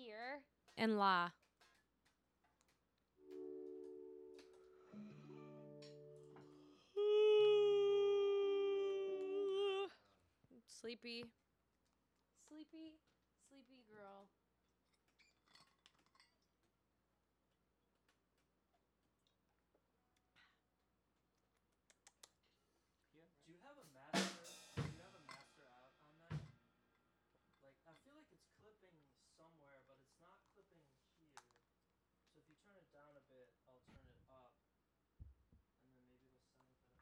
here and la. Sleepy. Sleepy. Sleepy girl. Here, right? Do you have a master? Do you have a master out on that? Like, I feel like it's clipping somewhere, but it's not clipping here. So if you turn it down a bit, I'll turn it up, and then maybe it'll sound better.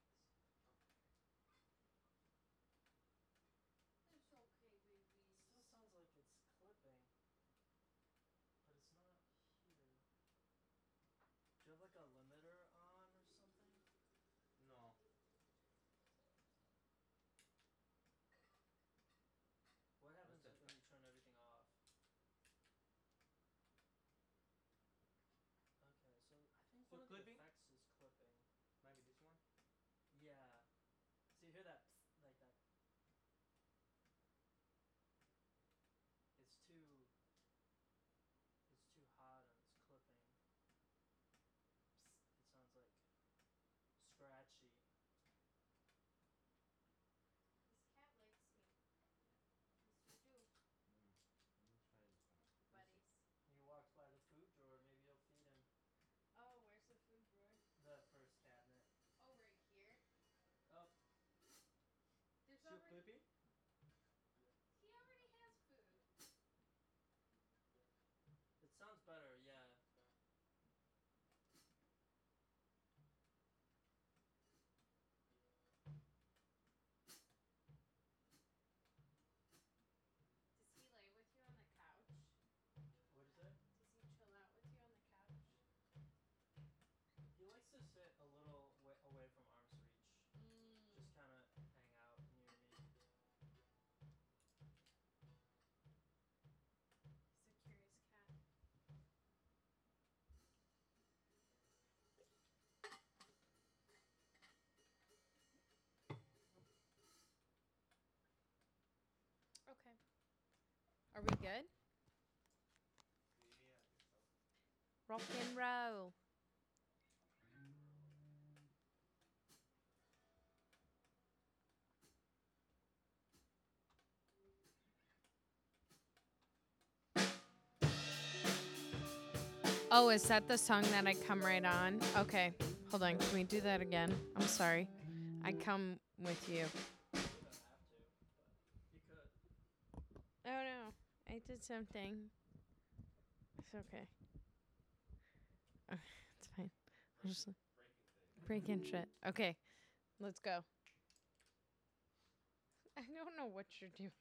It's okay, baby. Still sounds like it's clipping, but it's not here. Do you have like a limiter on or something? No. What happens when you turn everything off? Okay, so I think So one of the clipping? effects is clipping. Maybe this one? Yeah. So you hear that like that? It's too hot and it's clipping. It sounds like scratchy. This cat likes me. Yes, you do. Let me try this one. Buddies. He walks by the food drawer, maybe you'll feed him. Oh, where's the food drawer? The first cabinet. Oh, right here. Oh. There's Still already. clipping? He already has food. It sounds better, yeah. Does he lay with you on the couch? What'd you say? Does he chill out with you on the couch? He likes to sit a little away from arm's reach. Just kind of hang out near me. He's a curious cat. Okay. Are we good? Yeah, I think so. Rock and roll. Oh, is that the song that I come right on? Okay. Hold on. Can we do that again? I'm sorry. I come with you. You don't have to, but you could. Oh no. I did something. It's okay. It's fine. I'll just breaking shit. Okay. Let's go. I don't know what you're doing.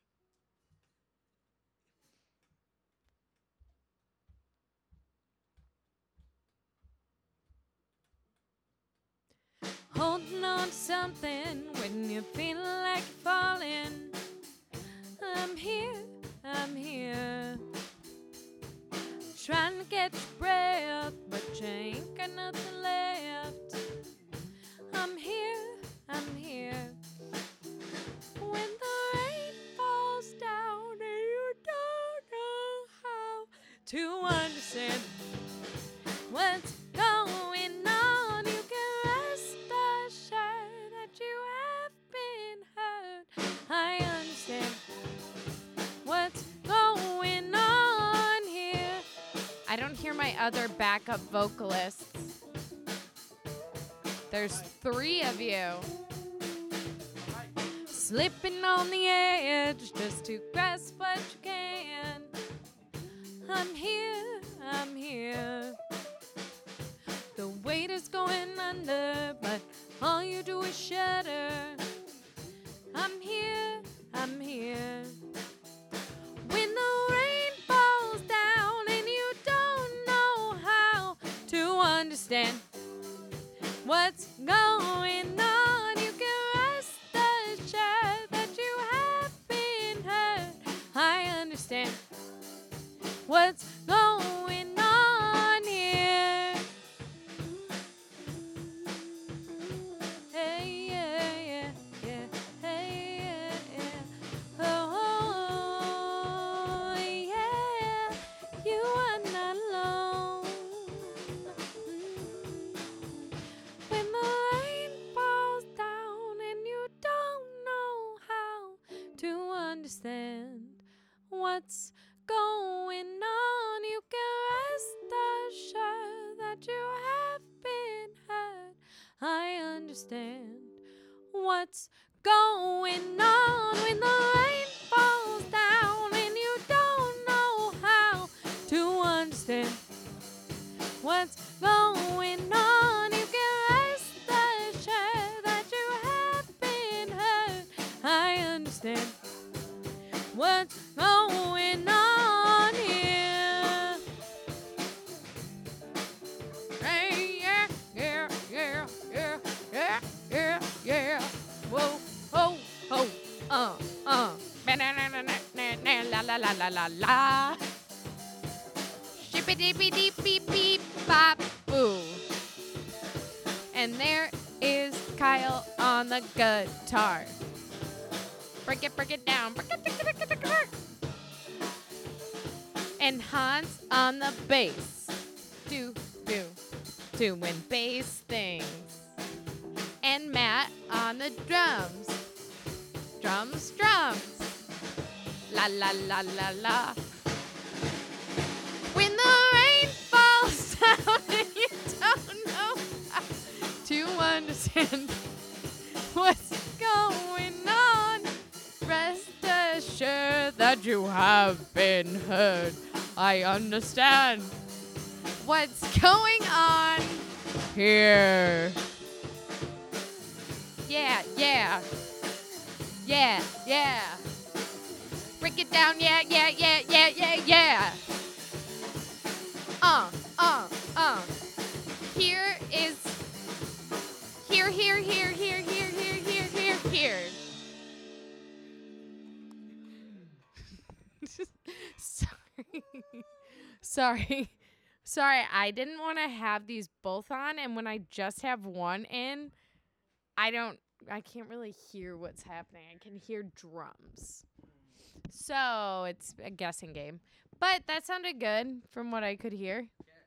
Holding on to something when you feel like falling. I'm here, I'm here. Trying to get your breath, but you ain't got nothing left. I'm here, I'm here. When the rain falls down and you don't know how to understand what's going on, you can rest assured that you have been hurt. I understand what's going on here. I don't hear my other backup vocalists. There's 3 of you. Slipping on the edge just to grasp what you can. I'm here, I'm here. The weight is going under, but all you do is shudder. I'm here, I'm here. When the rain falls down and you don't know how to understand what's going on, you can rest assured that you have been hurt. I understand what's going on here. Hey, yeah, yeah, yeah. Hey, yeah, yeah. Oh, yeah. understand what's going on. You can rest assured that you have been heard. I understand what's going on when the rain falls down and you don't know how to understand what's going on. You can rest assured that you have been heard. I understand what's going on here. Hey, yeah, yeah, yeah, yeah, yeah, yeah, yeah. Whoa, ho, ho, la la la la la la. Shippity beep beep beep bop boo. And there is Kyle on the guitar. Break it down. And Hans on the bass. Doing bass things. And Matt on the drums. Drums. La la la la la. When the rain falls down and you don't know how to understand what's going on, rest assured that you have been heard. I understand what's going on here. Yeah. Break it down, yeah. Here. Sorry, I didn't want to have these both on, and when I just have one in, I can't really hear what's happening. I can hear drums. So it's a guessing game. But that sounded good from what I could hear.